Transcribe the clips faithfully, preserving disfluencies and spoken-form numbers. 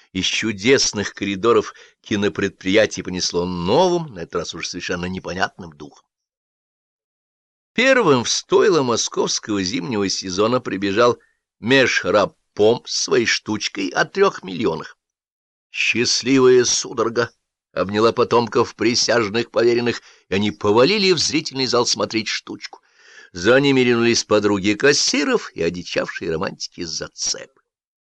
Из чудесных коридоров кинопредприятий понесло новым, на этот раз уже совершенно непонятным духом. Первым в стойло московского зимнего сезона прибежал Межрабпом с своей штучкой о трех миллионах. Счастливая судорога обняла потомков присяжных поверенных, и они повалили в зрительный зал смотреть штучку. За ними ринулись подруги кассиров и одичавшие романтики зацепы.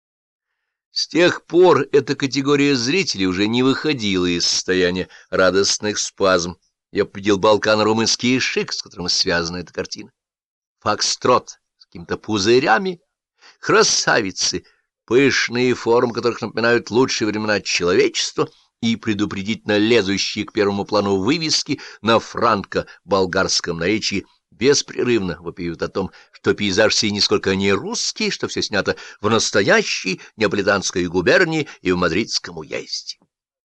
С тех пор эта категория зрителей уже не выходила из состояния радостных спазм. Я победил балкано-румынский шик, с которым связана эта картина. Фокстрот с какими-то пузырями, красавицы, пышные формы, которых напоминают лучшие времена человечества, и предупредительно лезущие к первому плану вывески на франко-болгарском наречии беспрерывно вопиют о том, что пейзаж сей нисколько не русский, что все снято в настоящей неаполитанской губернии и в мадридском уезде.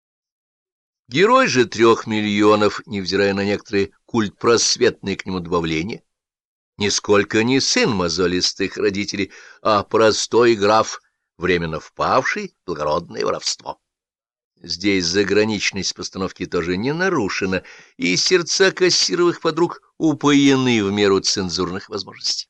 Герой же трех миллионов, невзирая на некоторые культпросветные к нему добавления, нисколько не сын мозолистых родителей, а простой граф, временно впавший в благородное воровство. Здесь заграничность постановки тоже не нарушена, и сердца кассировых подруг упоены в меру цензурных возможностей.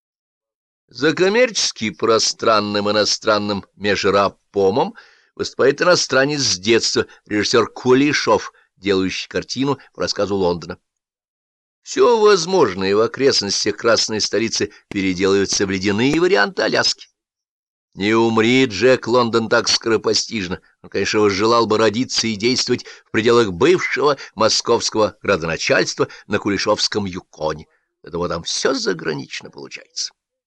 За коммерчески пространным иностранным межрабпомом выступает иностранец с детства, режиссер Кулешов, делающий картину по рассказу Лондона. Все возможное в окрестностях красной столицы переделывается в ледяные варианты Аляски. Не умри, Джек Лондон, так скоропостижно. Он, конечно, возжелал бы родиться и действовать в пределах бывшего московского градоначальства на Кулешовском Юконе. Поэтому там все загранично получается.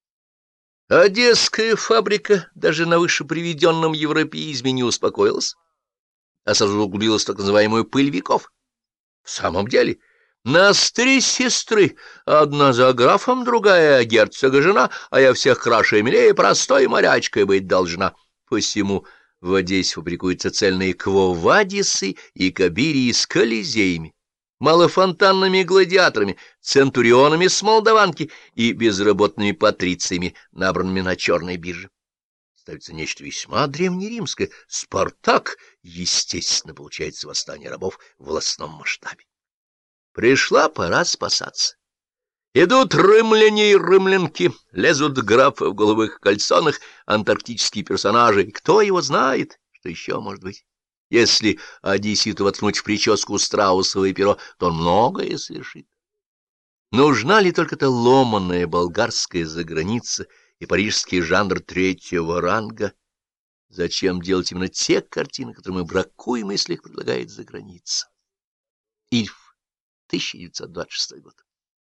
Одесская фабрика даже на вышеприведенном европеизме не успокоилась, а сразу углубилась в так называемую пыль веков. В самом деле, нас три сестры, одна за графом, другая герцога жена, а я всех краше и милее простой морячкой быть должна. Посему в Одессе фабрикуются цельные квовадисы и кабирии с колизеями, малофонтанными гладиаторами, центурионами с молдаванки и безработными патрициями, набранными на черной бирже. Ставится нечто весьма древнеримское. Спартак, естественно, получается восстание рабов в властном масштабе. Пришла пора спасаться. Идут рымляне и рымлянки, лезут графы в голубых кальсонах, антарктические персонажи, и кто его знает, что еще может быть. Если одесситу воткнуть в прическу страусовое перо, то он многое совершит. Нужна ли только-то ломаная болгарская заграница и парижский жанр третьего ранга? Зачем делать именно те картины, которые мы бракуем, если их предлагает заграница? Ильф, тысяча девятьсот двадцать шестой год.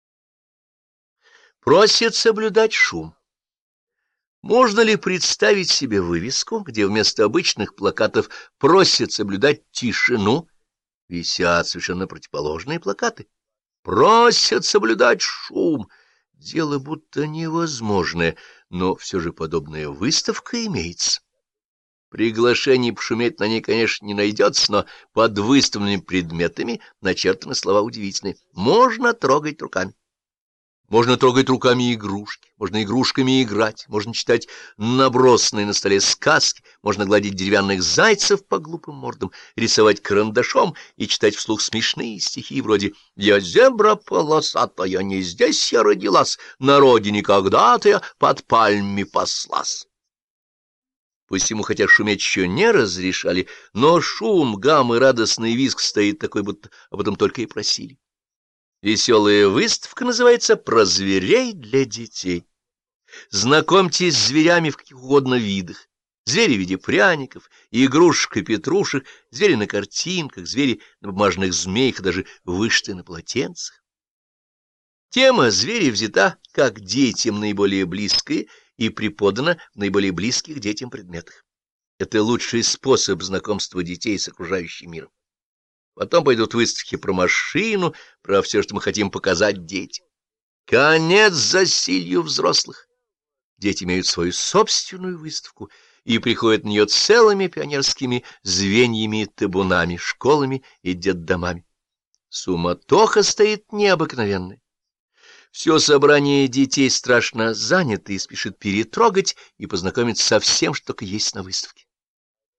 Просят соблюдать шум. Можно ли представить себе вывеску, где вместо обычных плакатов просят соблюдать тишину, висят совершенно противоположные плакаты? Просят соблюдать шум. Дело будто невозможное, но все же подобная выставка имеется. Приглашений пошуметь на ней, конечно, не найдется, но под выставленными предметами начертаны слова удивительные. Можно трогать руками. Можно трогать руками игрушки, можно игрушками играть, можно читать набросанные на столе сказки, можно гладить деревянных зайцев по глупым мордам, рисовать карандашом и читать вслух смешные стихи вроде «Я зебра полосатая, не здесь я родилась, на родине когда-то я под пальмами паслась». Посему, хотя шуметь еще не разрешали, но шум, гам и радостный визг стоит такой, будто об этом только и просили. Веселая выставка называется «Про зверей для детей». Знакомьтесь с зверями в каких угодно видах. Звери в виде пряников, игрушек и петрушек, звери на картинках, звери на бумажных змеях, даже вышитые на полотенцах. Тема звери взята как детям наиболее близкая и преподана в наиболее близких детям предметах. Это лучший способ знакомства детей с окружающим миром. Потом пойдут выставки про машину, про все, что мы хотим показать детям. Конец засилью взрослых. Дети имеют свою собственную выставку и приходят на нее целыми пионерскими звеньями и табунами, школами и детдомами. Суматоха стоит необыкновенная. Все собрание детей страшно занято и спешит перетрогать и познакомиться со всем, что только есть на выставке.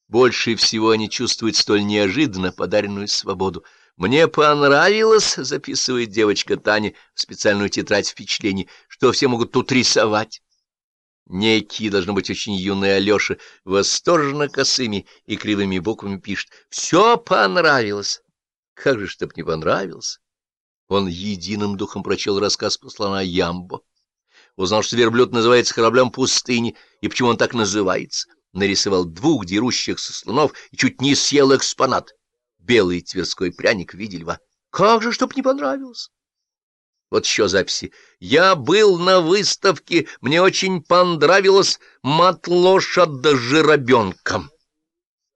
Больше всего они чувствуют столь неожиданно подаренную свободу. «Мне понравилось», — записывает девочка Таня в специальную тетрадь впечатлений, «что все могут тут рисовать». Некий, должно быть, очень юный Алеша, восторженно косыми и кривыми буквами пишет: «Все понравилось». Как же, чтоб не понравилось? Он единым духом прочел рассказ послана Ямбо. Узнал, что верблюд называется кораблем пустыни, и почему он так называется. Нарисовал двух дерущихся слонов и чуть не съел экспонат. Белый тверской пряник в виде льва. Как же, чтоб не понравилось? Вот еще записи. «Я был на выставке, мне очень понравилось матлошадь с жиробенком».